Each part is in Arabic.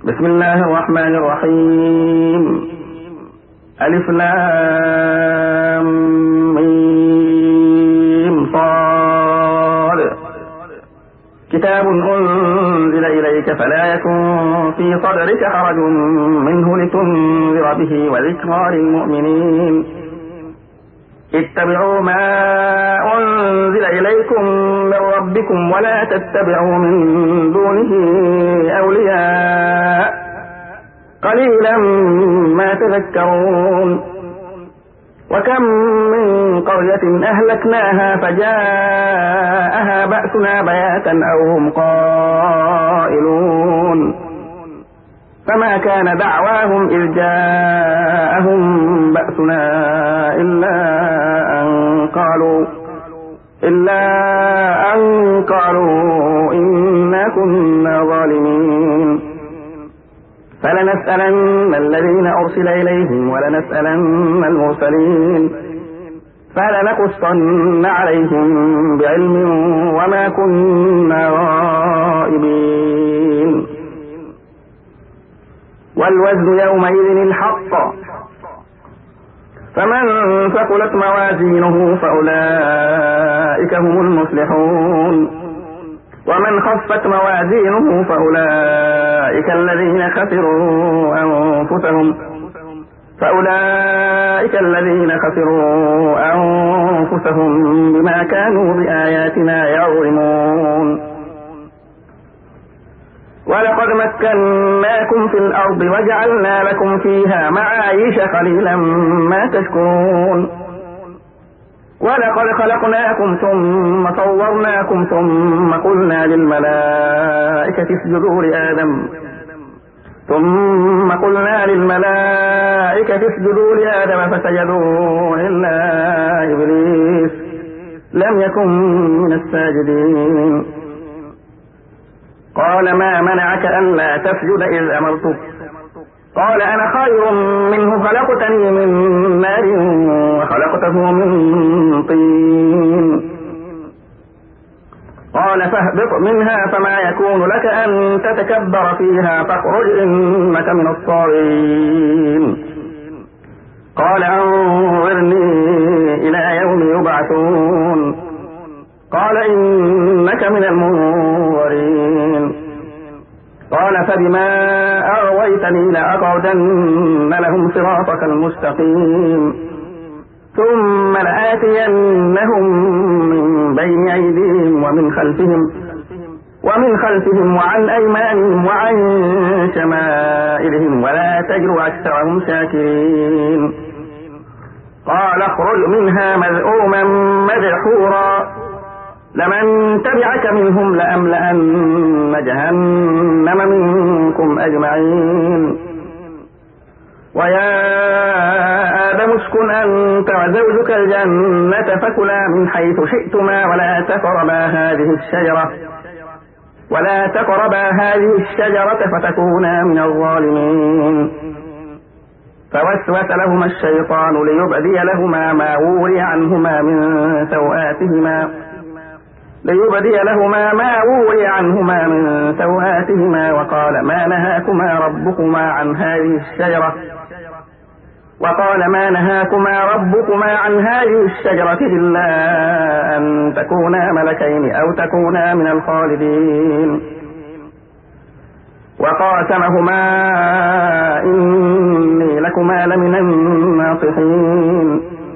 بسم الله الرحمن الرحيم. ألف لام ميم صاد. كتاب أنزل إليك فلا يكن في صدرك حرج منه لتنذر به وذكرى للمؤمنين. اتبعوا ما أنزل إليكم من ربكم ولا تتبعوا من دونه أولياء قليلا ما تذكرون. وكم من قرية أهلكناها فجاءها بأسنا بياتا أو هم قائلون. فما كان دعواهم إذ جاءهم بأسنا إلا أن قالوا إنا كنا ظالمين. فلنسألن الذين أرسل إليهم ولنسألن المرسلين فلنقصن عليهم بعلم وما كنا غائبين. والوزن يومئذ الحق فمن ثقلت موازينه فأولئك هم المفلحون ومن خفت موازينه فأولئك الذين خسروا أنفسهم بما كانوا بآياتنا يظلمون. ولقد مكناكم في الأرض وجعلنا لكم فيها معايش قليلا ما تشكرون. ولقد خلقناكم ثم صورناكم ثم قلنا للملائكة اسجدوا لآدم فسجدوا إلا إبليس لم يكن من الساجدين. قال ما منعك ألا تسجد إذ أمرتك؟ قال أنا خير منه خلقتني من نار وخلقته من طين. قال فاهبط منها فما يكون لك أن تتكبر فيها فاخرج إنك من الصاغرين. قال أنظرني إلى يوم يبعثون. قال إنك من المنظرين. قال فبما أغويتني لأقعدن لهم صراطك المستقيم ثم لآتينهم من بين أيديهم ومن خلفهم وعن أيمانهم وعن شمائلهم ولا تجد أكثرهم شاكرين. قال اخرج منها مذءوما مدحورا لمن تبعك منهم لأملأن جهنم منكم أجمعين. ويا آدم اسكن أنت وزوجك الجنة فكلا من حيث شئتما ولا تقربا هذه الشجرة فتكونا من الظالمين. فوسوس لهما الشيطان ليبدي لهما ما وري عنهما من سوآتهما وقال ما نهاكما ربكما عن هذه الشجرة إلا أن تكونا ملكين أو تكونا من الخالدين. وقاسمهما إني لكما لمن الناصحين.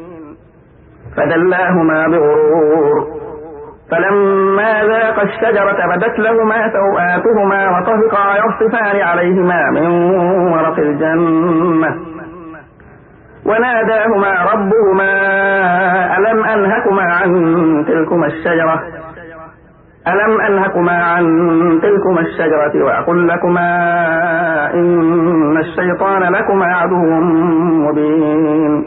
فدلاهما بغرور فلما ذاقا الشجرة بدت لهما سوآتهما وطفقا يخصفان عليهما من ورق الجنة وناداهما ربهما ألم أنهكما عن تلكما الشجرة وأقل لكما إن الشيطان لكما عدو مبين.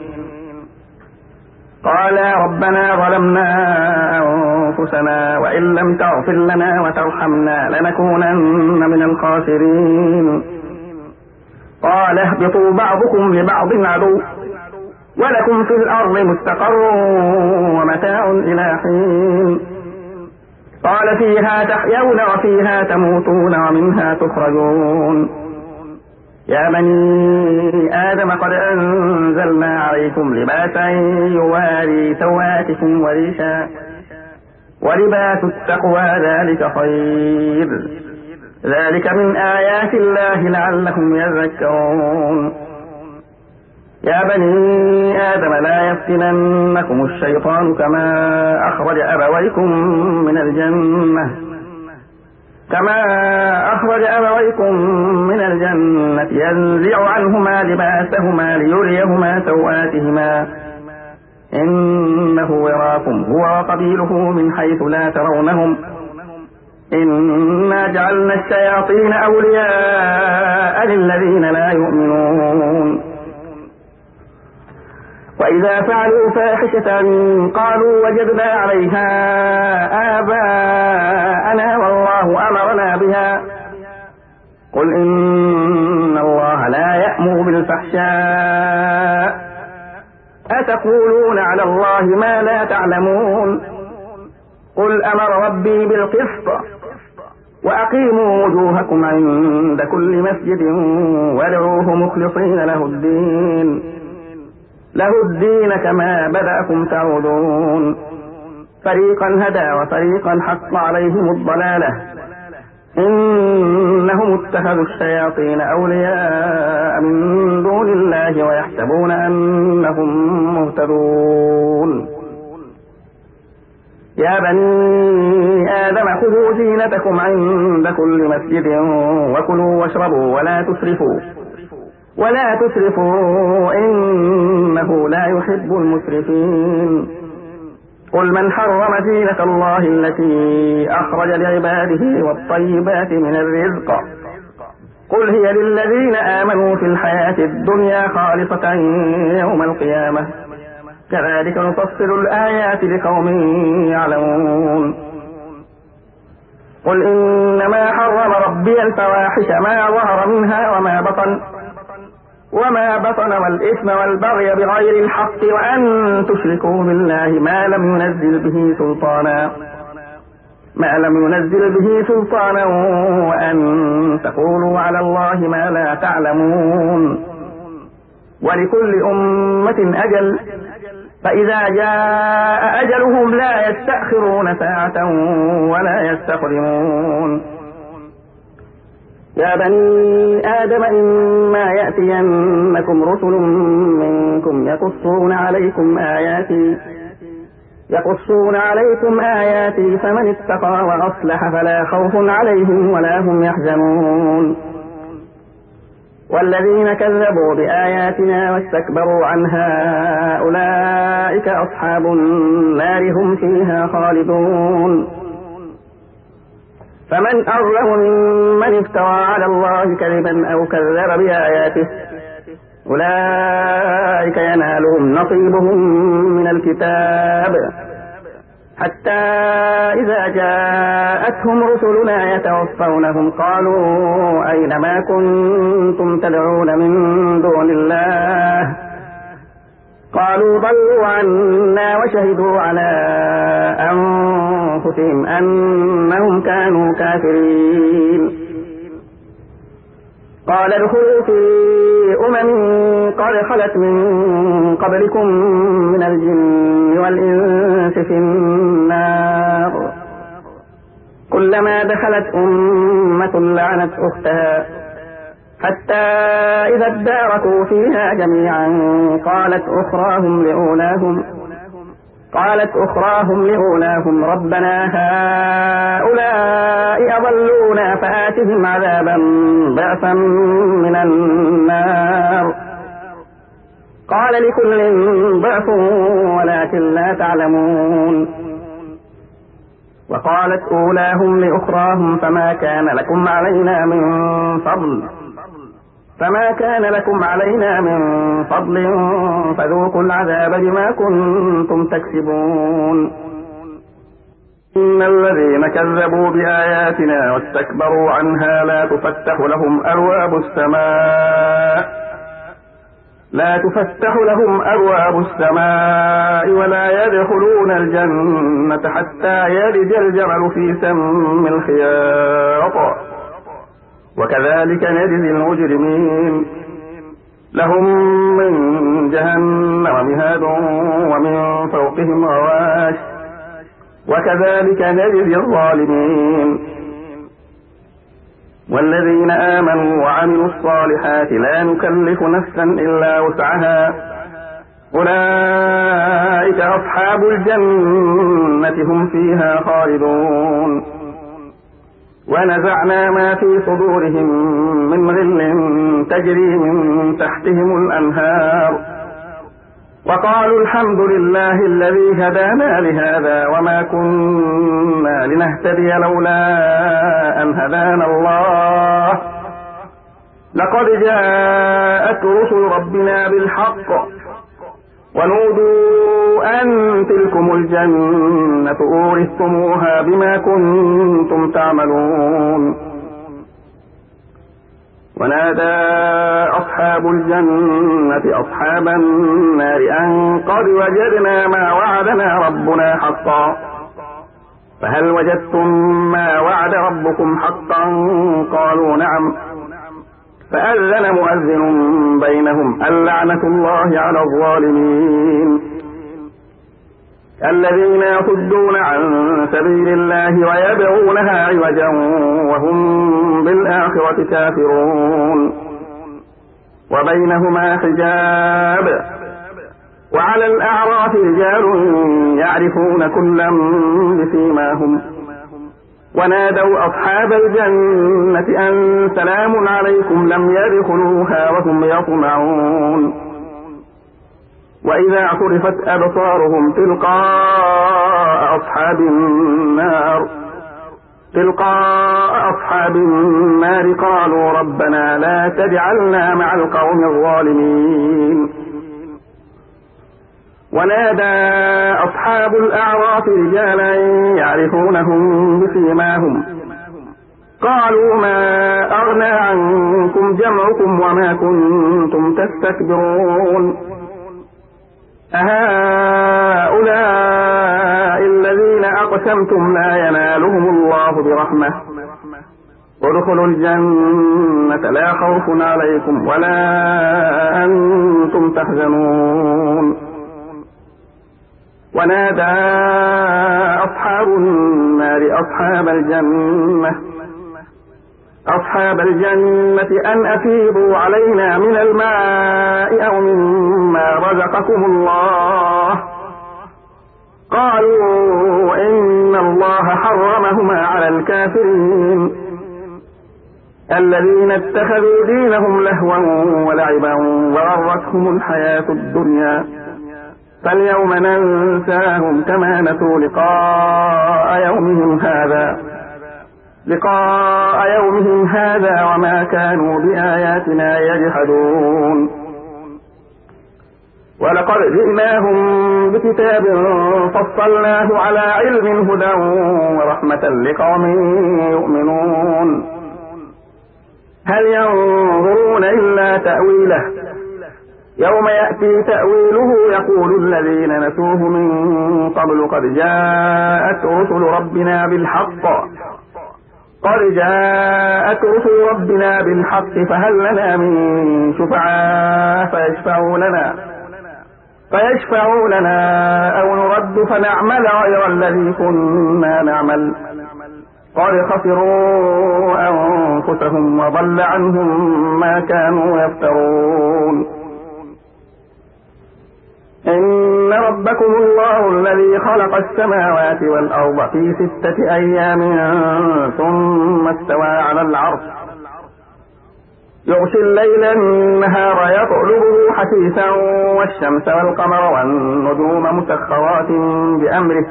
قالا ربنا ظلمنا أنفسنا وإن لم تغفر لنا وترحمنا لنكونن من الخاسرين. قال اهبطوا بعضكم لبعض عدو ولكم في الأرض مستقر ومتاع إلى حين. قال فيها تحيون وفيها تموتون ومنها تخرجون. يا بني آدم قد أنزلنا عليكم لباسا يواري سواتكم وريشا ولباس التقوى ذلك خير ذلك من آيات الله لعلكم يذكرون يا بني آدم لا يفتننكم الشيطان كما أخرج أبويكم من الجنة ينزع عنهما لباسهما ليريهما سوآتهما إنه يراكم هو وقبيله من حيث لا ترونهم إنا جعلنا الشياطين أولياء للذين لا يؤمنون وإذا فعلوا فاحشة قالوا وجدنا عليها آباءنا والله أمرنا بها قل إن الله لا يأمر بالفحشاء أتقولون على الله ما لا تعلمون قل أمر ربي بالقسط وأقيموا وجوهكم عند كل مسجد وادعوه مخلصين له الدين كما بدأكم تعودون فريقا هدى وفريقا حق عليهم الضلالة إنهم اتخذوا الشياطين أولياء من دون الله ويحسبون أنهم مهتدون يا بني آدم خذوا زينتكم عند كل مسجد وكلوا واشربوا ولا تسرفوا إنه لا يحب المسرفين قل من حرم زينة الله التي أخرج لعباده والطيبات من الرزق قل هي للذين آمنوا في الحياة الدنيا خالصة يوم القيامة كذلك نفصل الآيات لقوم يعلمون قل إنما حرم ربي الفواحش ما ظهر منها وما بطن والإثم والبغي بغير الحق وأن تشركوا بالله ما لم ينزل به سلطانا وأن تقولوا على الله ما لا تعلمون ولكل أمة أجل فإذا جاء أجلهم لا يستأخرون ساعة ولا يستقدمون يا بني آدم إما يأتينكم رسل منكم يقصون عليكم آياتي فمن اتقى وأصلح فلا خوف عليهم ولا هم يحزنون والذين كذبوا بآياتنا واستكبروا عنها أولئك أصحاب النار هم فيها خالدون فمن أظلم ممن افترى على الله كذبا أو كذب بآياته أولئك ينالهم نصيبهم من الكتاب حتى إذا جاءتهم رسلنا يتوفونهم قالوا أين ما كنتم تدعون من دون الله قالوا ضلوا عنا وشهدوا على أنفسهم أنهم كانوا كافرين قال ادخلوا في قد خلت من قبلكم من الجن والإنس في النار كلما دخلت أمة لعنت أختها حتى إذا اداركوا فيها جميعا قالت أخراهم لأولاهم ربنا هؤلاء أضلونا فآتهم عذابا ضعفا من النار قال لكل ضعف ولكن لا تعلمون وقالت أولاهم لأخراهم فما كان لكم علينا من فضل فذوقوا العذاب بما كنتم تكسبون إن الذين كذبوا بآياتنا واستكبروا عنها لا تفتح لهم أبواب السماء ولا يدخلون الجنة حتى يلج الجمل في سم الخياط وكذلك نجزي المجرمين لهم من جهنم مهاد ومن فوقهم غواش وكذلك نجزي الظالمين والذين آمنوا وعملوا الصالحات لا نكلف نفسا إلا وسعها أولئك أصحاب الجنة هم فيها خالدون ونزعنا ما في صدورهم من غل تجري من تحتهم الأنهار وقالوا الحمد لله الذي هدانا لهذا وما كنا لنهتدي لولا أن هدانا الله لقد جاءت رسل ربنا بالحق ونودوا أن تلكم الجنة أورثتموها بما كنتم تعملون ونادى أصحاب الجنة أصحاب النار أن قد وجدنا ما وعدنا ربنا حقا فهل وجدتم ما وعد ربكم حقا قالوا نعم فأذن مؤذن بينهم اللعنة الله على الظالمين الذين يصدون عن سبيل الله ويبغونها عوجا وهم بالآخرة كافرون وبينهما حجاب وعلى الأعراف رجال يعرفون كلا بسيماهم ونادوا أصحاب الجنة أن سلام عليكم لم يدخلوها وهم يطمعون وإذا صرفت أبصارهم تلقاء أصحاب النار قالوا ربنا لا تجعلنا مع القوم الظالمين ونادى أصحاب الأعراف رجالا يعرفونهم بسيماهم قالوا ما أغنى عنكم جمعكم وما كنتم تستكبرون أهؤلاء الذين أقسمتم لا ينالهم الله برحمة ادخلوا الجنة لا خوف عليكم ولا أنتم تحزنون ونادى أصحاب النار أصحاب الجنة أن أفيضوا علينا من الماء أو مما رزقكم الله قالوا إن الله حرمهما على الكافرين الذين اتخذوا دينهم لهوا ولعبا وغرتهم الحياة الدنيا فاليوم ننساهم كما نسوا لقاء يومهم هذا وما كانوا بآياتنا يجحدون ولقد جئناهم بكتاب فصلناه على علم هدى ورحمة لقوم يؤمنون هل ينظرون إلا تأويله يوم يأتي تأويله يقول الذين نسوه من قبل قد جاءت رسل ربنا بالحق فهل لنا من شفعاء فيشفعوا لنا أو نرد فنعمل غير الذي كنا نعمل قد خسروا أنفسهم وضل عنهم ما كانوا يفترون إن ربكم الله الذي خلق السماوات والأرض في 6 أيام ثم استوى على العرش يغشي الليل النهار يطلبه حثيثا والشمس والقمر والنجوم مسخرات بأمره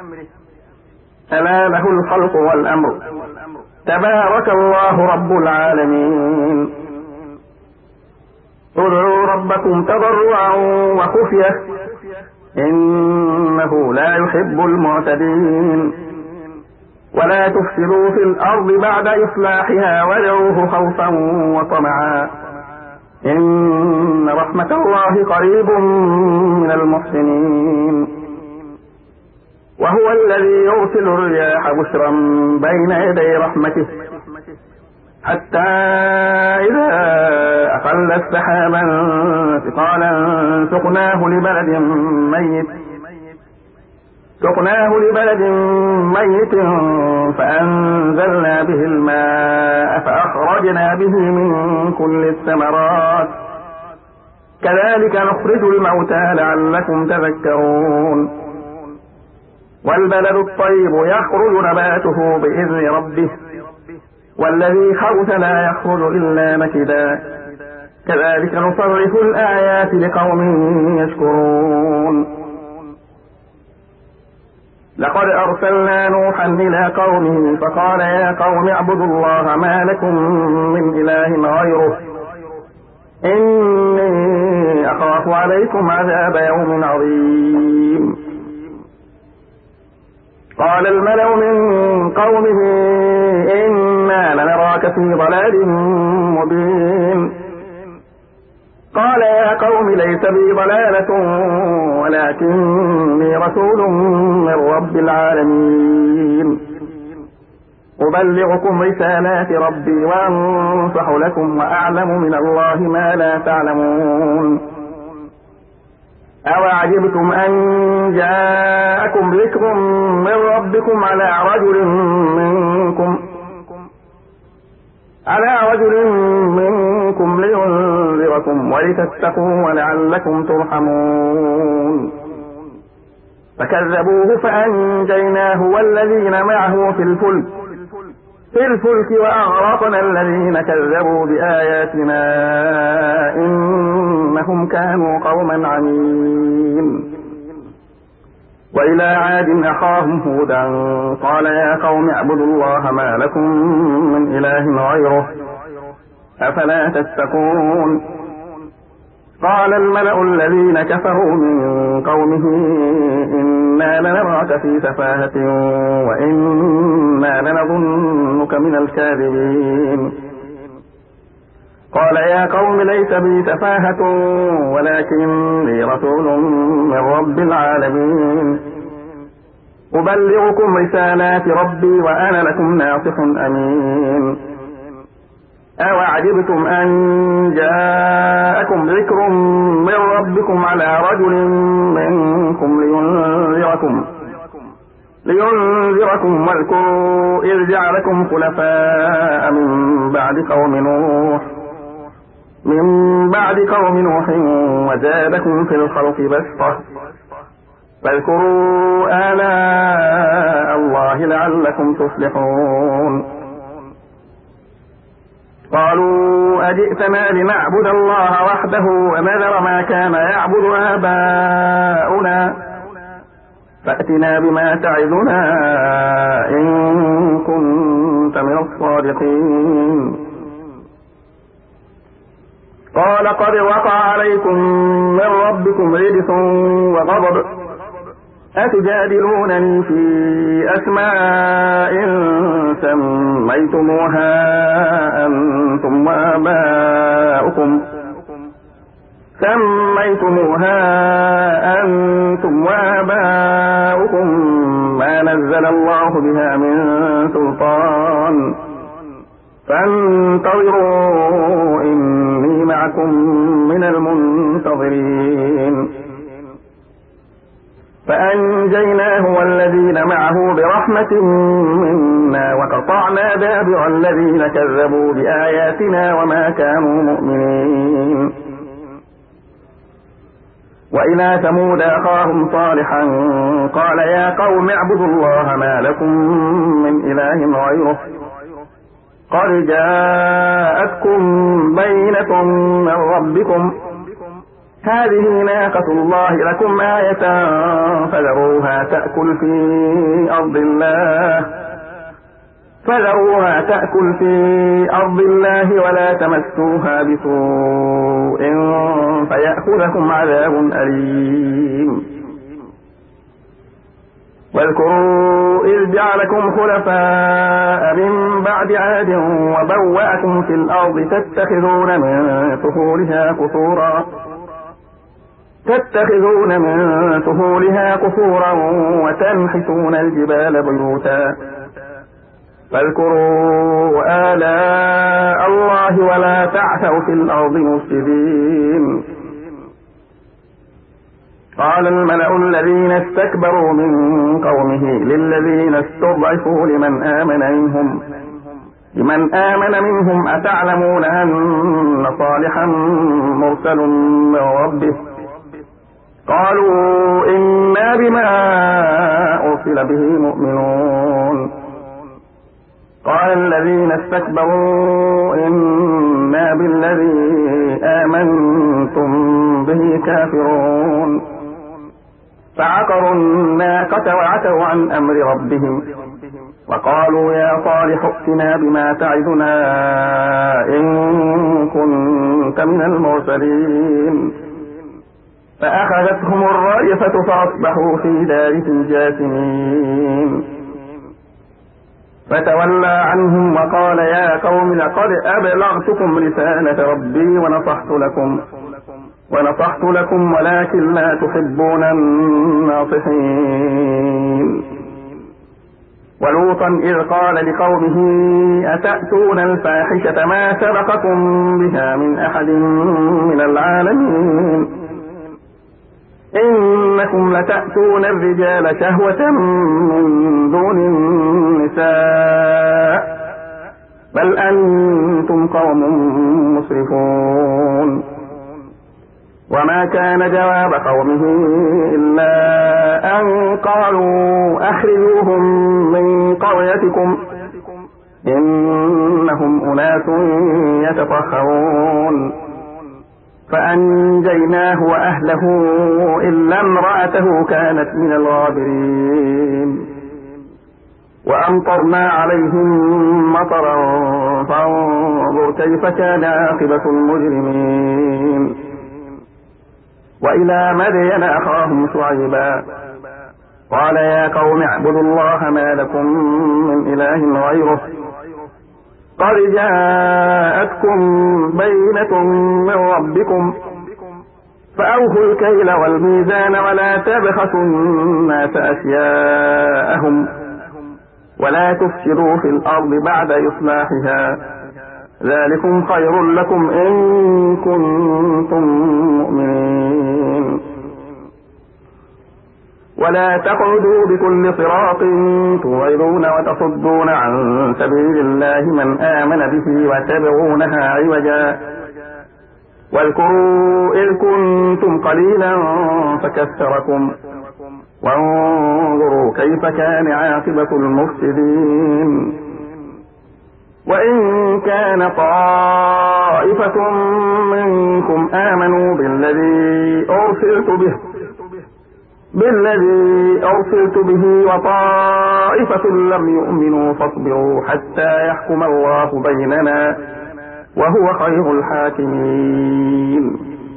ألا له الخلق والأمر تبارك الله رب العالمين ادعوا ربكم تضرعا وخفية إنه لا يحب المعتدين ولا تفسدوا في الأرض بعد إصلاحها وادعوه خوفا وطمعا إن رحمة الله قريب من المحسنين وهو الذي يرسل الرياح بشرا بين يدي رحمته حتى إذا أقلت سحابا ثقالا سقناه لبلد ميت فأنزلنا به الماء فأخرجنا به من كل الثمرات كذلك نخرج الموتى لعلكم تذكرون. والبلد الطيب يخرج نباته بإذن ربه والذي خبث لا يخرج إلا نكدا كذلك نصرف الآيات لقوم يشكرون. لقد أرسلنا نوحا إلى قومه فقال يا قوم اعبدوا الله ما لكم من إله غيره إني أخاف عليكم عذاب يوم عظيم. قال الملأ من قومه إنا لنراك في ضلال مبين. قال يا قوم ليس بي ضلالة ولكني رسول من رب العالمين أبلغكم رسالات ربي وأنصح لكم وأعلم من الله ما لا تعلمون. أوعجبتم أن جاءكم ذكر من ربكم على رجل منكم لينذركم ولتتقوا ولعلكم ترحمون. فكذبوه فأنجيناه والذين معه في الفلك وأغرقنا الذين كذبوا بآياتنا إنهم كانوا قوما عمين. وإلى عاد أخاهم هودا قال يا قوم اعبدوا الله ما لكم من إله غيره أفلا تتقون. قال الملأ الذين كفروا من قومه إنا لنراك في سفاهة وإنا لنظنك من الكاذبين. قال يا قوم ليس بي سفاهة ولكني رسول من رب العالمين أبلغكم رسالات ربي وأنا لكم ناصح أمين. أوعجبتم أن جاءكم ذكر من ربكم على رجل منكم لينذركم واذكروا إذ جعلكم خلفاء من بعد قوم نوح وزادكم في الخلق بسطة فاذكروا آلاء الله لعلكم تفلحون. قالوا أجئتنا لنعبد الله وحده ونذر ما كان يعبد آباؤنا فأتنا بما تعدنا إن كنت من الصادقين. قال قد وقع عليكم من ربكم رجس وغضب أتجادلونني في أسماء سميتموها أنتم وآباؤكم ما نزل الله بها من سلطان فانتظروا إني معكم من المنتظرين. فأنجيناه والذين معه برحمة منا وقطعنا دابر الذين كذبوا بآياتنا وما كانوا مؤمنين. وإلى ثمود أخاهم صالحا قال يا قوم اعبدوا الله ما لكم من إله غيره قد جاءتكم بينة من ربكم هذه ناقة الله لكم آية فذروها تأكل في أرض الله ولا تمسوها بسوء فيأخذكم عذاب أليم. واذكروا إذ جعلكم خلفاء من بعد عاد وبوأكم في الأرض تتخذون من سهولها قصورا وتنحتون الجبال بيوتا فاذكروا آلاء الله ولا تعثوا في الأرض مفسدين. قال الملأ الذين استكبروا من قومه للذين استضعفوا لمن آمن منهم أتعلمون أن صالحا مرسل من ربه؟ قالوا إنا بما أرسل به مؤمنون. قال الذين استكبروا إنا بالذي آمنتم به كافرون. فعقروا الناقة وعتوا عن أمر ربهم وقالوا يا صالح ائتنا بما تعدنا إن كنت من المرسلين. فأخذتهم الرجفة فأصبحوا في دارهم جاثمين. فتولى عنهم وقال يا قوم لقد أبلغتكم رسالة ربي ونصحت لكم ولكن لا تحبون الناصحين. ولوطا إذ قال لقومه أتأتون الفاحشة ما سبقكم بها من أحد من العالمين إنكم لتأتون الرجال شهوة من دون النساء بل أنتم قوم مسرفون. وما كان جواب قومه إلا أن قالوا أخرجوهم من قريتكم إنهم أناس يتطهرون. فأنجيناه وأهله إلا امرأته كانت من الغابرين. وأمطرنا عليهم مطرا فانظر كيف كان عاقبة المجرمين. وإلى مدين أخاهم شعيبا قال يا قوم اعبدوا الله ما لكم من إله غيره قد جاءتكم بينة من ربكم فأوفوا الكيل والميزان ولا تبخسوا الناس أشياءهم ولا تفسدوا في الأرض بعد إصلاحها ذلكم خير لكم إن كنتم مؤمنين. ولا تقعدوا بكل صراط توعدون وتصدون عن سبيل الله من آمن به وتبغونها عوجا واذكروا إذ كنتم قليلا فكثركم وانظروا كيف كان عاقبة المفسدين. وإن كان طائفة منكم آمنوا بالذي أرسلت به وطائفة لم يؤمنوا فاصبروا حتى يحكم الله بيننا وهو خير الحاكمين.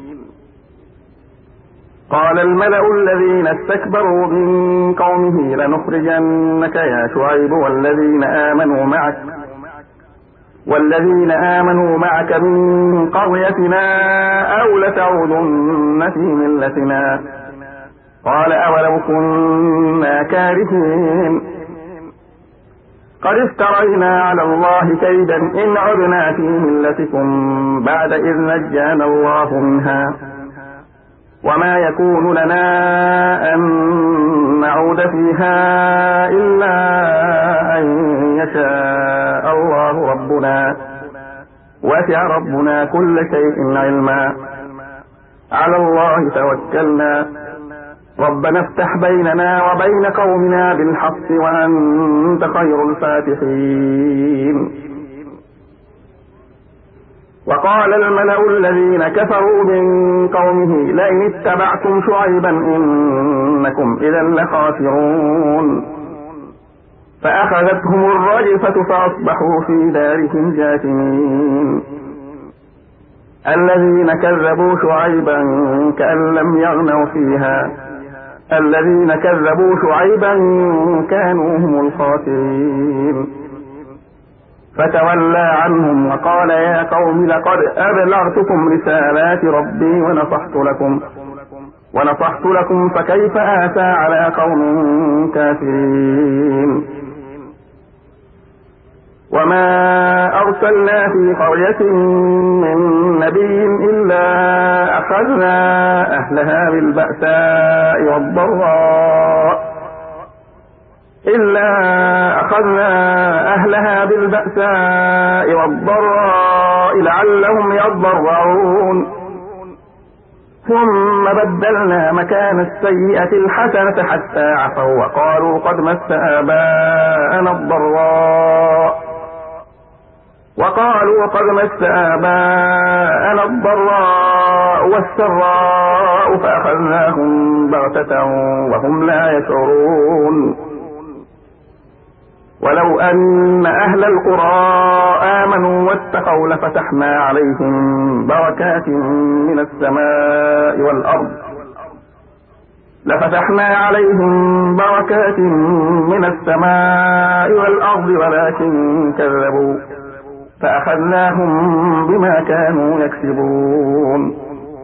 قال الملأ الذين استكبروا من قومه لنخرجنك يا شعيب والذين آمنوا معك من قريتنا أو لتعودن في ملتنا قال أولو كنا كارهين قد افترينا على الله كيدا إن عدنا في ملتكم بعد إذ نجانا الله منها وما يكون لنا أن نعود فيها إلا أن يشاء الله ربنا وسع ربنا كل شيء علما على الله توكلنا ربنا افتح بيننا وبين قومنا بالحق وأنت خير الفاتحين. وقال الملأ الذين كفروا من قومه لئن اتبعتم شعيبا إنكم إذا لخاسرون. فأخذتهم الرجفة فأصبحوا في دارهم جاثمين. الذين كذبوا شعيبا كأن لم يغنوا فيها الذين كذبوا شعيبا كانوا هم الخاسرين. فتولى عنهم وقال يا قوم لقد أبلغتكم رسالات ربي ونصحت لكم فكيف آسى على قوم كافرين. وما أرسلنا في قرية من نبي إلا أخذنا أهلها بالبأساء والضراء لعلهم يضرعون ثم بدلنا مكان السيئة الحسنة حتى عفوا وقالوا قد مس آباءنا الضراء والسراء فأخذناهم بغتة وهم لا يشعرون ولو أن أهل القرى آمنوا واتقوا لفتحنا عليهم بركات من السماء والأرض ولكن كذبوا فأخذناهم بما كانوا يكسبون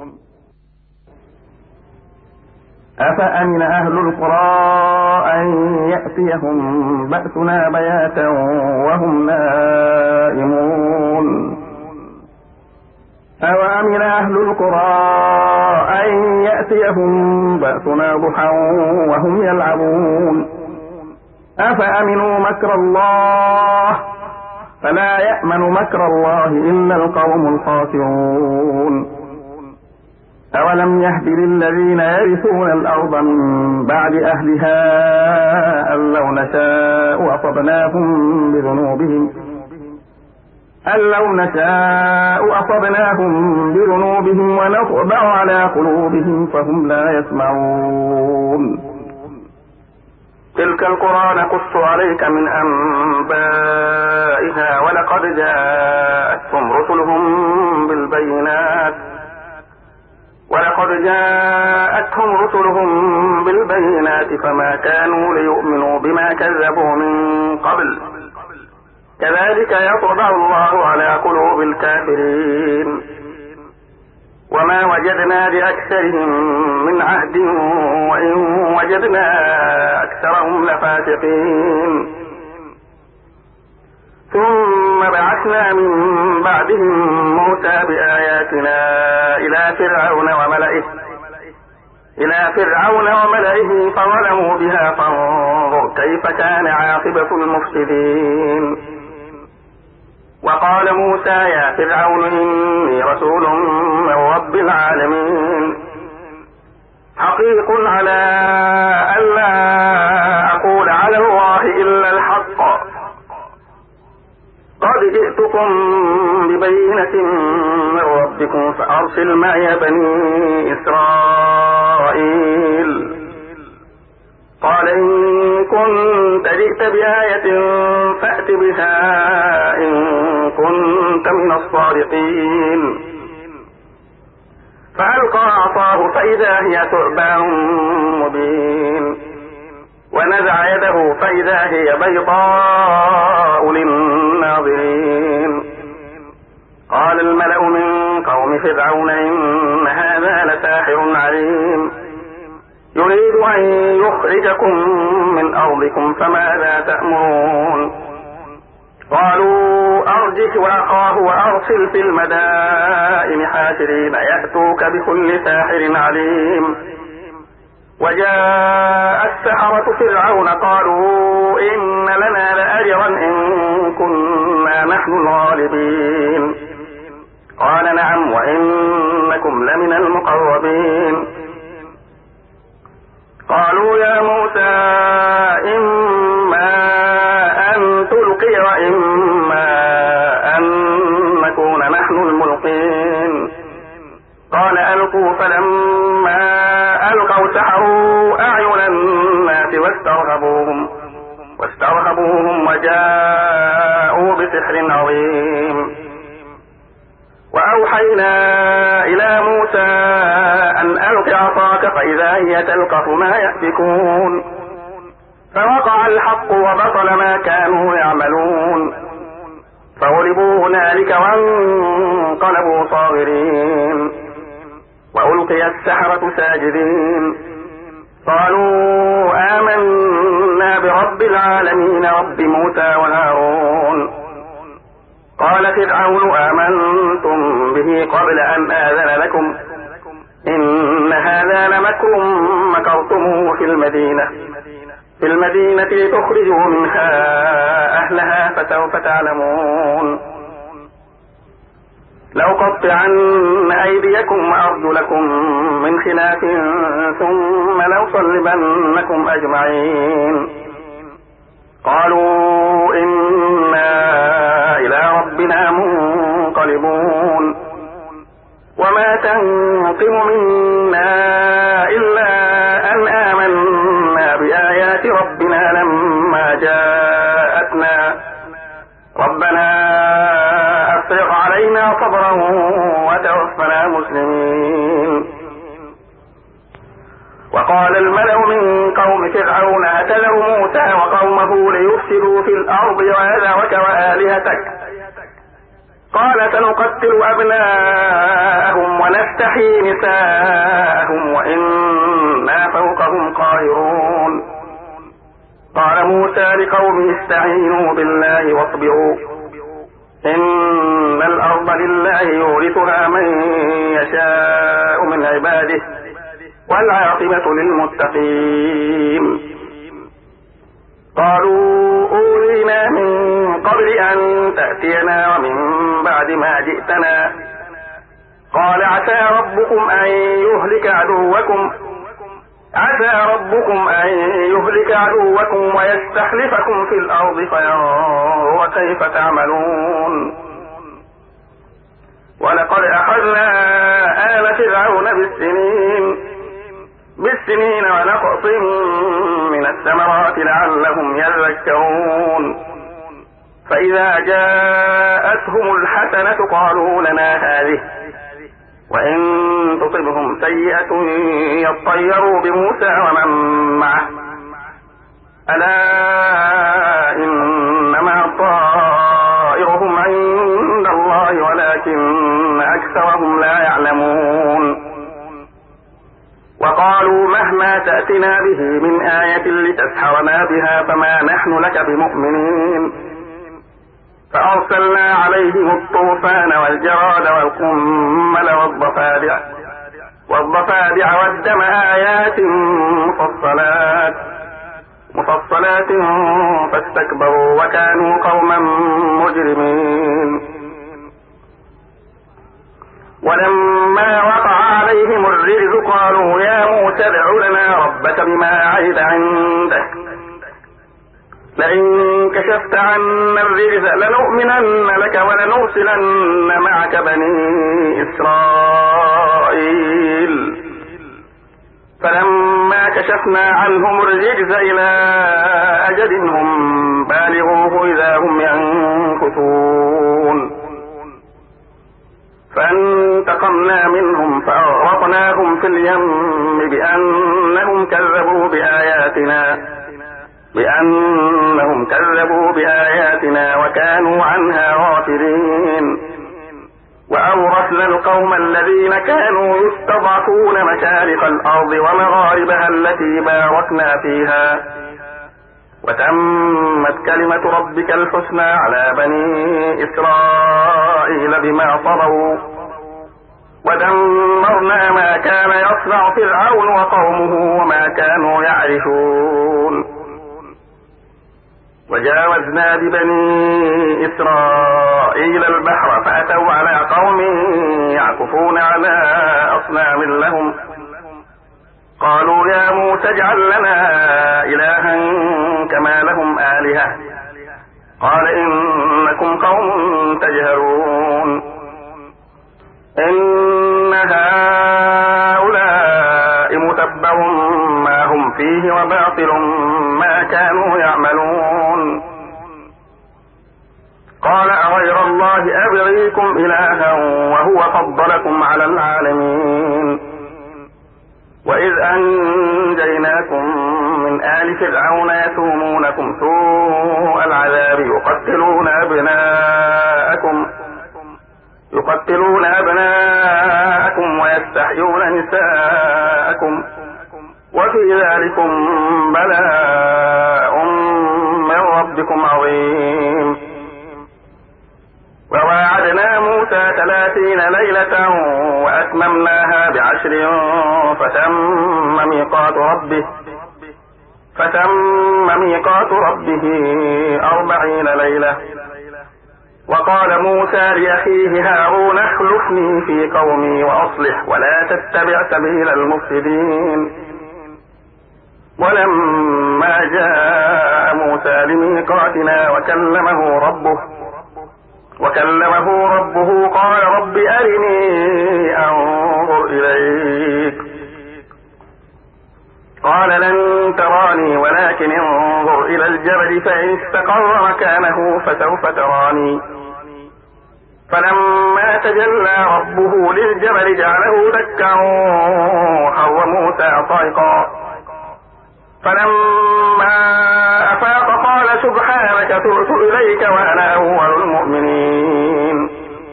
أفأمن أهل القرى أن يأتيهم بأسنا بياتا وهم نائمون أوأمن أهل القرى أن يأتيهم بأسنا ضحى وهم يلعبون أفأمنوا مكر الله فلا يأمن مكر الله إلا القوم الخاسرون أولم يهد للذين يرثون الأرض من بعد أهلها أن لو نشاء أصبناهم بذنوبهم ونطبع على قلوبهم فهم لا يسمعون تلك القرى نقص عليك من أنبائها ولقد جاءتهم رسلهم بالبينات فما كانوا ليؤمنوا بما كذبوا من قبل كذلك يطبع الله على قلوب الكافرين وما وجدنا لأكثرهم من عهد وإن وجدنا أكثرهم لفاسقين ثم بعثنا من بعدهم موسى بآياتنا إلى فرعون وملئه فظلموا بها فانظر كيف كان عاقبة المفسدين وقال موسى يا فرعون إني رسول من رب العالمين حقيق على ألا أقول على الله إلا الحق قد جئتكم ببينة من ربكم فأرسل معي بني إسرائيل قال إن كنت جئت بآية فأت بها إن كنت من الصادقين فألقى عصاه فإذا هي ثعبان مبين ونزع يده فإذا هي بيضاء للناظرين قال الملأ من قوم فرعون إن هذا لساحر عليم يريد أن يخرجكم من أرضكم فماذا تأمرون قالوا أرجه وأخاه وأرسل في المدائن حاشرين يأتوك بكل ساحر عليم وجاء السحرة فرعون قالوا إن لنا لأجرا إن كنا نحن الغالبين قال نعم وإنكم لمن المقربين قالوا يا موسى إما أن تلقي وإما أن نكون نحن الملقين قال ألقوا فلما ألقوا سحروا أعين الناس واسترهبوهم وجاءوا بسحر عظيم وأوحينا إلى موسى أن ألق عصاك فإذا هي تلقف ما يأفكون فوقع الحق وبطل ما كانوا يعملون فغلبوا هنالك وانقلبوا صاغرين وألقي السحرة ساجدين قالوا آمنا برب العالمين رب موسى وهارون قال فرعون آمنتم به قبل أن آذن لكم إن هذا لمكر مكرتموه في المدينة لتخرجوا منها أهلها فسوف تعلمون لأقطعن أيديكم وأرجلكم من خلاف ثم لأصلبنكم أجمعين قالوا إنا إلى ربنا منقلبون وما تنقم منا إلا أن آمنا بآيات ربنا لما جاءتنا ربنا أفرغ علينا صبرا وتوفنا مسلمين وقال الملأ من قوم فرعون أتذر موسى وقومه ليفسدوا في الأرض ويذرك وآلهتك قال سنقتل أبناءهم ونستحيي نساءهم وإنا فوقهم قاهرون قال موسى لقومه استعينوا بالله واصبروا إن الأرض لله يورثها من يشاء من عباده والعاقبة للمتقين قالوا أوذينا من قبل أن تأتينا ومن بعد ما جئتنا قال عسى ربكم أن يهلك عدوكم ويستخلفكم في الأرض فينظر كيف تعملون ولقد أخذنا آل فرعون بالسنين ونقص من الثمرات لعلهم يذكرون فإذا جاءتهم الحسنة قالوا لنا هذه وإن تصبهم سيئة يطيروا بموسى ومن معه ألا إنما طائرهم عند الله ولكن أكثرهم لا يعلمون وقالوا مهما تأتنا به من آية لتسحرنا بها فما نحن لك بمؤمنين فأرسلنا عليهم الطوفان والجراد والقمل والضفادع والدم آيات مفصلات فاستكبروا وكانوا قوما مجرمين ولما وقع عليهم الرجز قالوا يا موسى ادع لنا ربك بما عهد عندك لئن كشفت عنا الرجز لنؤمنن لك ولنرسلن معك بني إسرائيل فلما كشفنا عنهم الرجز إلى أجل هم بالغوه إذا هم ينكثون فانتقمنا منهم فأغرقناهم في اليم بأنهم كذبوا بآياتنا وكانوا عنها غافلين وأورثنا القوم الذين كانوا يستضعفون مشارق الأرض ومغاربها التي باركنا فيها وتمت كلمة ربك الحسنى على بني إسرائيل بما صبروا ودمرنا ما كان يصنع فرعون وقومه وما كانوا يعرشون وجاوزنا ببني إسرائيل البحر فأتوا على قوم يعكفون على أصنام لهم قالوا يا موسى اجعل لنا إلها كما لهم آلهة قال إنكم قوم تجهلون إن هؤلاء متبر ما هم فيه وباطل ما كانوا يعملون قال أغير الله أبغيكم إلها وهو فضلكم على العالمين وإذ أنجيناكم من آل فرعون يسومونكم سوء العذاب يقتلون أبناءكم ويستحيون نساءكم وفي ذلكم بلاء من ربكم عظيم 30 ليلة وأتممناها ب10 فتم ميقات ربه 40 ليلة. وقال موسى لأخيه هارون اخلفني في قومي وأصلح ولا تتبع سبيل المفسدين. ولما جاء موسى لميقاتنا وكلمه ربه قال رب أرني أنظر إليك. قال لن تراني ولكن انظر إلى الجبل فإن استقر مكانه فسوف تراني. فلما تجلى ربه للجبل جعله دكا وخر موسى صعقا. فلما أفاق قال سبحانك تبت إليك وأنا أول المؤمنين.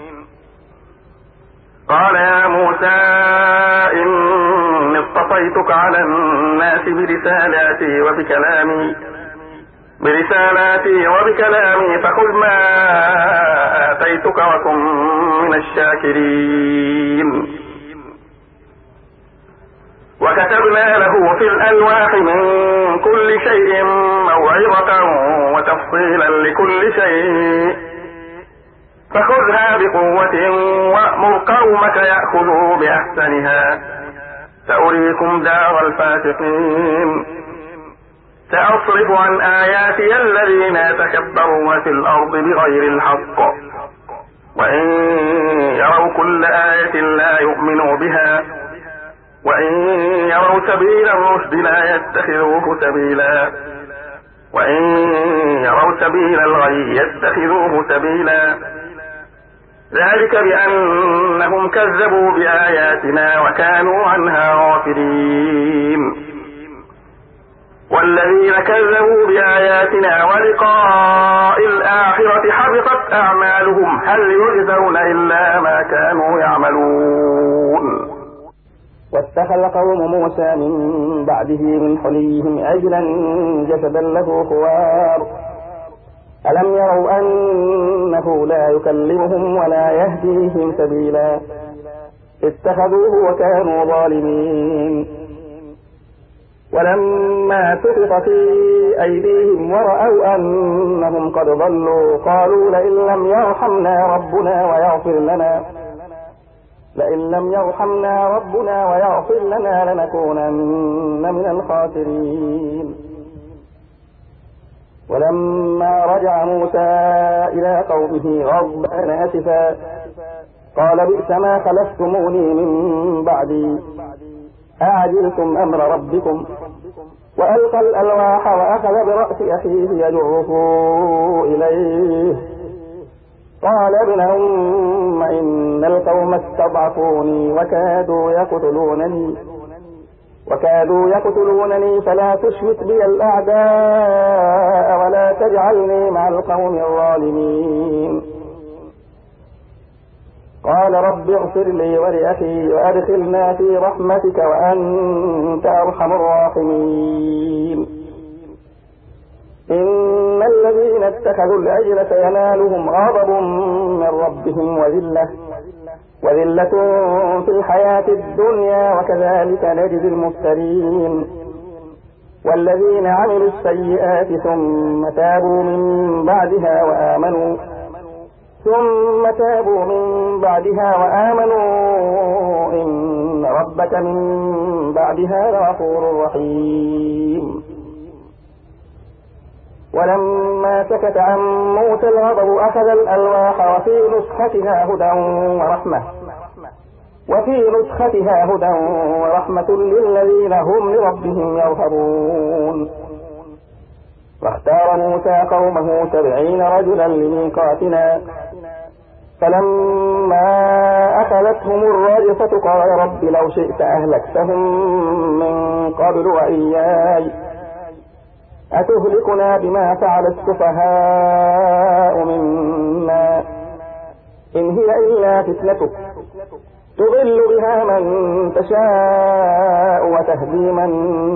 قال يا موسى إني اصطفيتك على الناس برسالاتي وبكلامي فخذ ما آتيتك وكن من الشاكرين. وكتبنا له في الألواح من كل شيء موعظة وتفصيلا لكل شيء فخذها بقوة وأمر قومك يأخذوا بأحسنها سأريكم دار الفاسقين. سأصرف عن آياتي الذين يتكبرون في الأرض بغير الحق وإن يروا كل آية لا يؤمنوا بها وإن يروا سبيل الرشد لا يتخذوه سبيلا وإن يروا سبيل الغي يتخذوه سبيلا. ذلك بأنهم كذبوا بآياتنا وكانوا عنها غافلين. والذين كذبوا بآياتنا ولقاء الآخرة حبطت أعمالهم هل يجزون إلا ما كانوا يعملون. واتخذ قوم موسى من بعده من حليهم عجلا جسدا له خوار ألم يروا أنه لا يكلمهم ولا يهديهم سبيلا اتخذوه وكانوا ظالمين. ولما سقط في أيديهم ورأوا أنهم قد ضلوا قالوا لئن لم يرحمنا ربنا ويغفر لنا لنكونن من الخاسرين. ولما رجع موسى إلى قومه غضبان آسفا قال بئس ما خلفتموني من بعدي أعجلتم أمر ربكم وألقى الألواح وأخذ برأس أخيه يجره إليه قال ابن أم إن القوم استضعفوني وكادوا يقتلونني فلا تشمت بي الأعداء ولا تجعلني مع القوم الظالمين. قال رب اغفر لي ولأخي وأدخلنا في رحمتك وأنت أرحم الراحمين. إن الذين اتخذوا العجل سينالهم غضب من ربهم وذلة في الحياة الدنيا وكذلك نجزي المفترين. والذين عملوا السيئات ثم تابوا من بعدها وآمنوا إن ربك من بعدها لغفور رحيم. ولما سكت عن موسى الغضب أخذ الألواح وفي نسختها هدى ورحمة للذين هم لربهم يرهبون. واختار موسى قومه 70 رجلا لميقاتنا فلما أخذتهم الرجفة قال رب لو شئت أهلكتهم من قبل وإياي أتهلكنا بما فعل السفهاء منا إن هي إلا فتنتك تضل بها من تشاء وتهدي من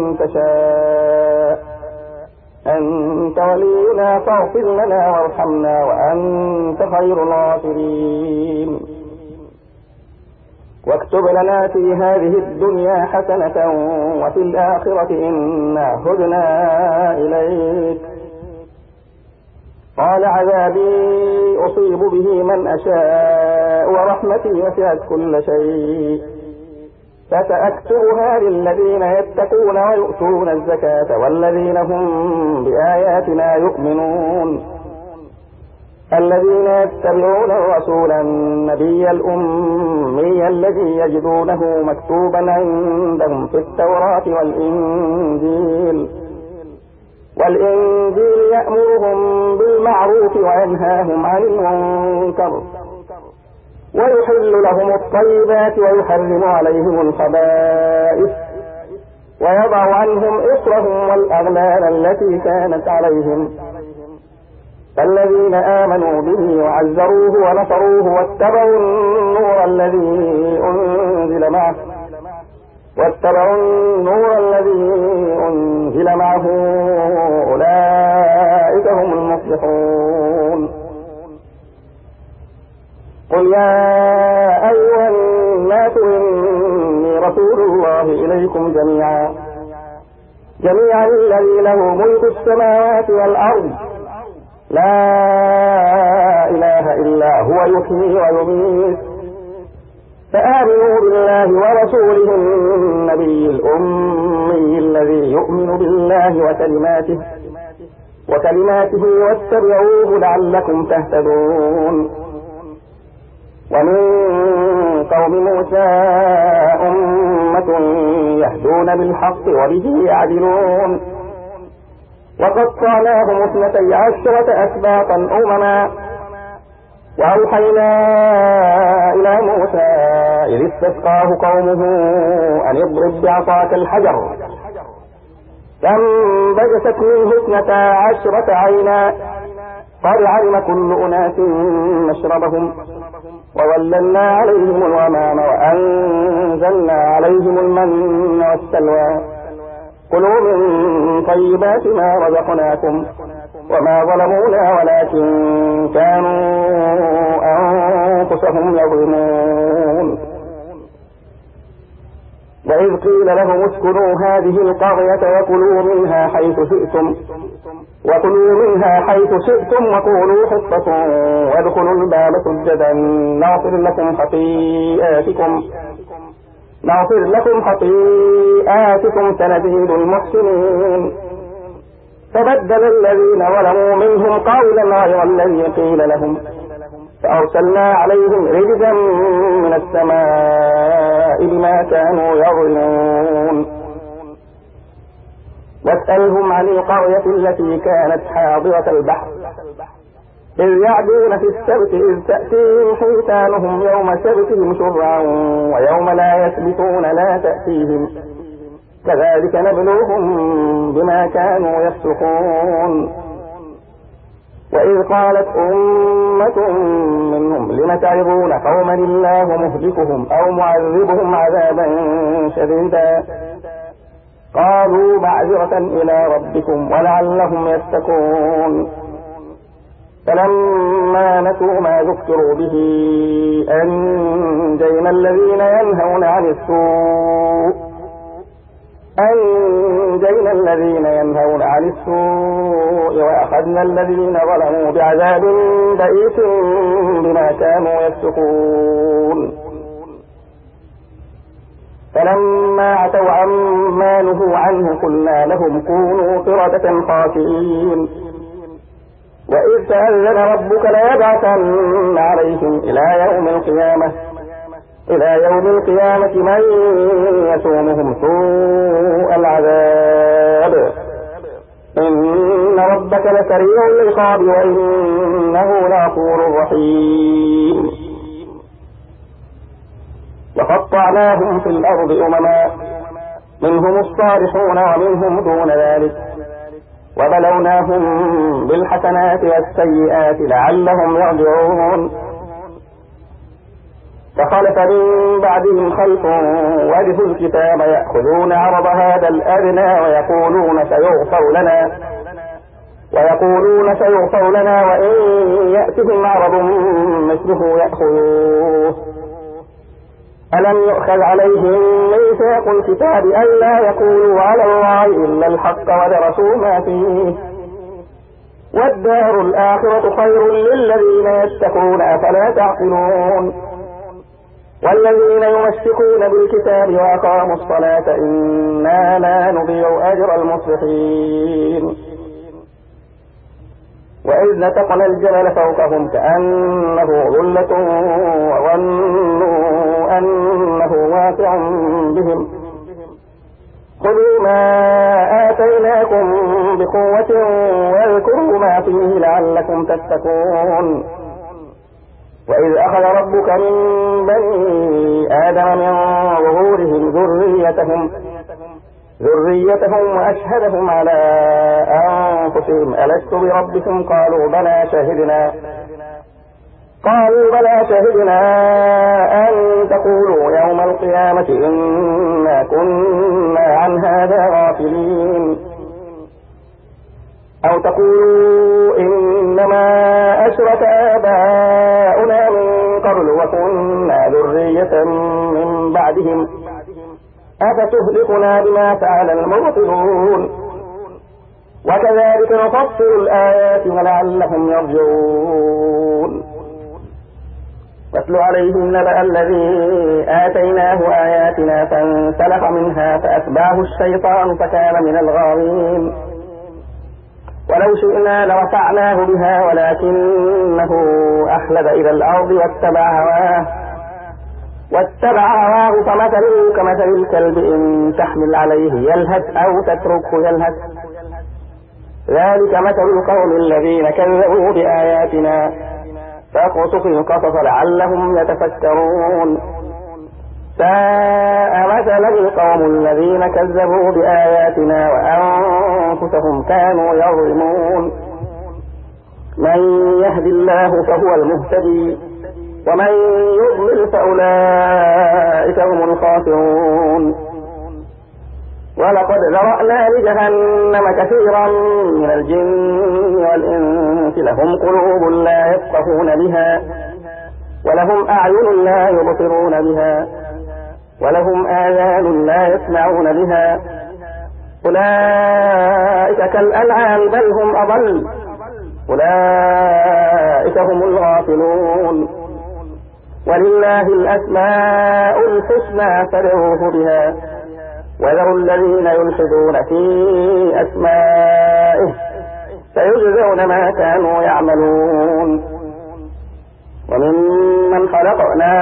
تشاء أنت ولينا فاغفر لنا وارحمنا وأنت خير الغافرين. واكتب لنا في هذه الدنيا حسنة وفي الآخرة إنا هدنا إليك. قال عذابي أصيب به من أشاء ورحمتي وسعت كل شيء فسأكتبها للذين يتقون ويؤتون الزكاة والذين هم بآياتنا يؤمنون الذين يتبعون الرسول النبي الأمي الذي يجدونه مكتوبا عندهم في التوراة والإنجيل يأمرهم بالمعروف وينهاهم عن المنكر ويحل لهم الطيبات ويحرم عليهم الخبائث ويضع عنهم إصرهم والأغلال التي كانت عليهم فالذين آمنوا به وعزروه ونصروه واتبعوا النور الذي أنزل معه أولئك هم المفلحون. قل يا أيها الناس إني رسول الله إليكم جميعا الذي له ملك السماوات والأرض لا إله إلا هو يحيي ويميت فآمنوا بالله ورسوله النبي الأمي الذي يؤمن بالله وكلماته واتبعوه لعلكم تهتدون. ومن قوم موسى أمة يهدون بالحق وبه يعدلون وقطعناهم 12 أسباطا أمما وأوحينا إلى موسى إذ استسقاه قومه أن اضرب بعصاك الحجر فانبجست منه 12 عينا قد علم كل أناس مشربهم وظللنا عليهم الغمام وأنزلنا عليهم المن والسلوى كلوا من طيبات ما رزقناكم وما ظلمونا ولكن كانوا أنفسهم يظلمون. وإذ قيل لهم اسكنوا هذه القرية وكلوا منها حيث شئتم وقولوا حطة وادخلوا الباب سجدا نغفر لكم خطيئاتكم سنزيد المحسنين. فبدل الذين ظلموا منهم قولا غير الذي قيل لهم فأرسلنا عليهم رجزا من السماء بما كانوا يظلمون. واسألهم عن القرية التي كانت حاضرة البحر إذ يعدون في السبت إذ تأتيهم حيتانهم يوم سبتهم شرعا ويوم لا يسبتون لا تأتيهم كذلك نبلوهم بما كانوا يفسقون. وإذ قالت أمة منهم لم تعظون قوما الله مهلكهم أو معذبهم عذابا شديدا قالوا معذرة إلى ربكم ولعلهم يتقون. فلما نسوا ما ذكروا به أنجينا الذين ينهون عن السوء وأخذنا الذين ظلموا بعذاب بئيس بما كانوا يفسقون. فلما عتوا عما نهوا عنه قلنا لهم كونوا قردة خاسئين. وإذ تأذن ربك ليبعثن عليهم إلى يوم القيامة من يسومهم سوء العذاب إن ربك لسريع العقاب وإنه لغفور رحيم. وقطعناهم في الأرض أمما منهم الصالحون ومنهم دون ذلك وبلوناهم بالحسنات والسيئات لعلهم يرجعون. فخلف من بعدهم خلف ورثوا الكتاب يأخذون عرض هذا الأدنى ويقولون سيغفر لنا وإن يأتهم عرض مثله يأخذوه ألم يؤخذ عليهم ميثاق الكتاب ألا يقولوا على الله إلا الحق ودرسوا ما فيه والدار الآخرة خير للذين يتقون أفلا تعقلون والذين يمسكون بالكتاب وأقاموا الصلاة إنا لا نضيع أجر المصلحين وإذ نتقنا الجبل فوقهم كأنه ظلة وظنوا أنه واقع بهم خذوا ما آتيناكم بقوة واذكروا ما فيه لعلكم تتقون وإذ أخذ ربك من بني آدم من ظهورهم ذريتهم وأشهدهم على أنفسهم ألست بربكم قالوا بلى شهدنا أن تقولوا يوم القيامة إنا كنا عن هذا غافلين أو تقولوا إنما أشرك آباؤنا من قبل وكنا ذرية من بعدهم أفتهلكنا بما فعل المبطلون وكذلك نفصل الآيات ولعلهم يرجعون واتل عليهم نبأ الذي آتيناه آياتنا فانسلخ منها فأتبعه الشيطان فكان من الغاوين ولو شئنا لرفعناه بها ولكنه أخلد إلى الأرض واتبع هواه فمثله كمثل الكلب إن تحمل عليه يلهث أو تتركه يلهث ذلك مثل القوم الذين كذبوا بآياتنا فاقصص القصص لعلهم يتفكرون ساء مثلا القوم الذين كذبوا بآياتنا وأنفسهم كانوا يظلمون من يهد الله فهو المهتدي ومن يضلل فأولئك هم الخاسرون ولقد ذرأنا لجهنم كثيرا من الجن والإنس لهم قلوب لا يفقهون بها ولهم أعين لا يبصرون بها ولهم آذان لا يسمعون بها أولئك كالأنعام بل هم أضل أولئك هم الغافلون ولله الأسماء الحسنى فادعوه بها وذروا الذين يلحدون في أسمائه سيجزون ما كانوا يعملون وممن خلقنا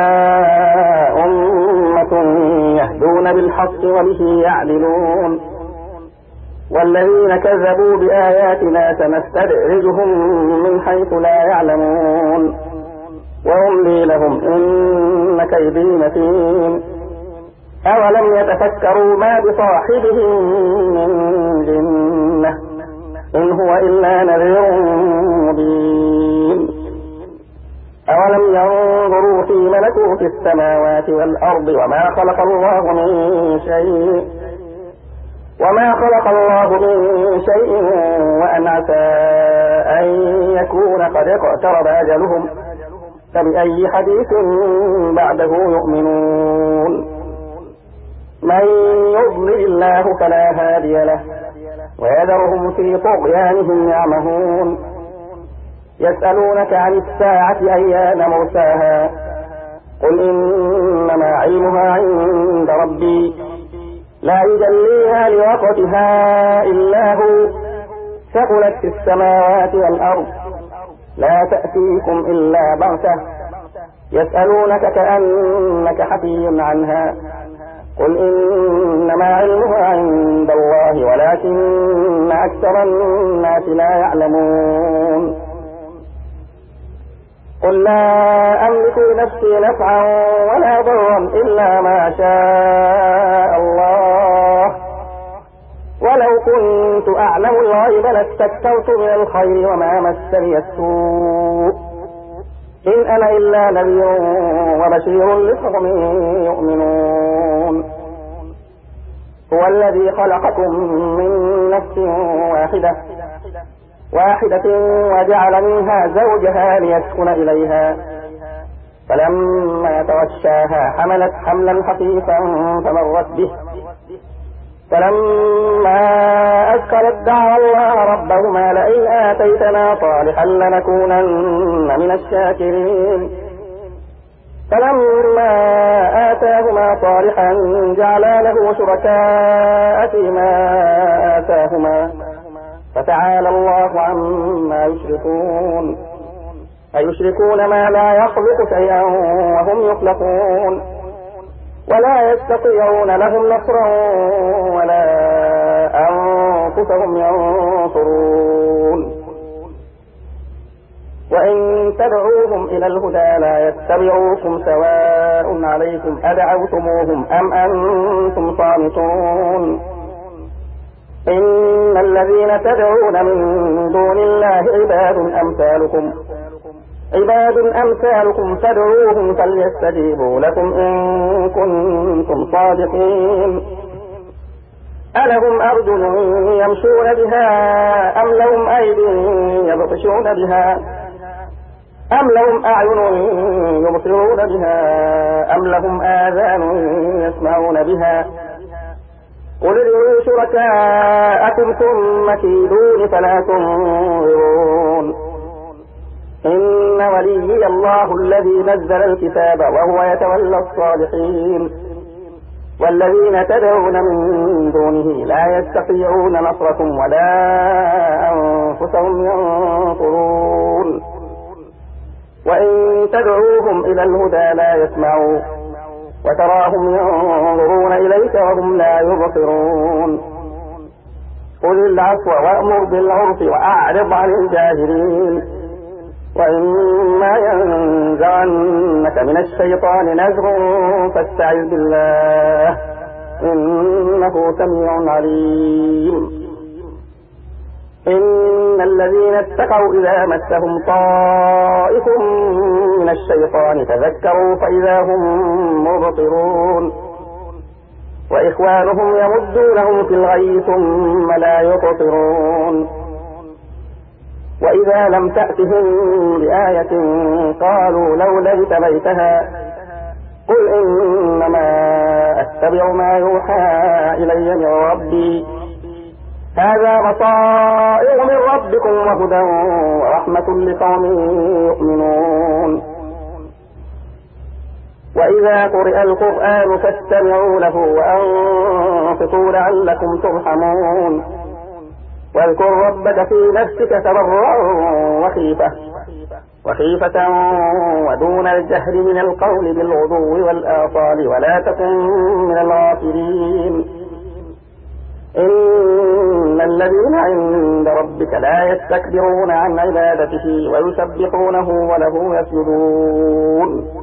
أمة يهدون بالحق وبه يعدلون والذين كذبوا بآياتنا سنستدرجهم من حيث لا يعلمون وأملي لهم إن كيدي متين أولم يتفكروا ما بصاحبهم من جنة إن هو إلا نذير مبين أولم ينظروا في ملكوت السماوات والأرض وما خلق الله من شيء وأن عسى أن يكون قد اقترب أجلهم فبأي حديث بعده يؤمنون من يضلل الله فلا هادي له ويذرهم في طغيانهم يعمهون يسألونك عن الساعة أيان مرساها قل إنما علمها عند ربي لا يجليها لوقتها إلا هو ثقلت في السماوات والأرض لا تأتيكم إلا بغتة يسألونك كأنك حفي عنها قل إنما علمها عند الله ولكن أكثر الناس لا يعلمون قل لا أملك لنفسي نفعا ولا ضرا إلا ما شاء الله ولو كنت أعلم الغيب لاستكثرت من الخير وما مسني السوء إن أنا إلا نذير وبشير لقوم يؤمنون هو الذي خلقكم من نفس واحدة وجعل منها زوجها ليسكن إليها فلما تغشاها حملت حملا خفيفا فمرت به فلما أثقلت دعوا الله ربهما لئن آتيتنا صالحا لنكونن من الشاكرين فلما آتاهما صالحا جعلا له شركاء فيما آتاهما فتعالى الله عما يشركون أيشركون ما لا يخلق شيئا وهم يخلقون ولا يستطيعون لهم نصرا ولا أنفسهم ينصرون وإن تدعوهم إلى الهدى لا يتبعوكم سواء عليكم أدعوتموهم أم أنتم صامتون إن الذين تدعون من دون الله عباد أمثالكم فادعوهم فليستجيبوا لكم إن كنتم صادقين ألهم أرجل يمشون بها أم لهم أيد يبطشون بها أم لهم أعين يبصرون بها أم لهم آذان يسمعون بها قل ادعوا شركاءكم ثم كيدون فلا تنظرون إن وليي الله الذي نزل الكتاب وهو يتولى الصالحين والذين تدعون من دونه لا يستطيعون نصركم ولا أنفسهم ينصرون وإن تدعوهم إلى الهدى لا يسمعوا وتراهم ينظرون إليك وهم لا يبصرون خذ العفو وأمر بالعرف وأعرض عن الجاهلين وإما ينزغنك من الشيطان نزغ فاستعذ بالله إنه سميع عليم إن الذين اتقوا إذا مسهم طائف من الشيطان تذكروا فإذا هم مبصرون وإخوانهم يمدونهم في الغي ثم لا يقصرون وإذا لم تأتهم بآية قالوا لولا اجتبيتها قل إنما أتبع ما يوحى إلي من ربي هذا بصائر من ربكم وهدى ورحمة لقوم يؤمنون وإذا قرئ القرآن فاستمعوا له وأنصتوا لعلكم ترحمون واذكر ربك في نفسك تضرعا وخيفة ودون الجهر من القول بالغدو والآصال ولا تكن من الغافلين إن الذين عند ربك لا يستكبرون عن عبادته ويسبحونه وله يسجدون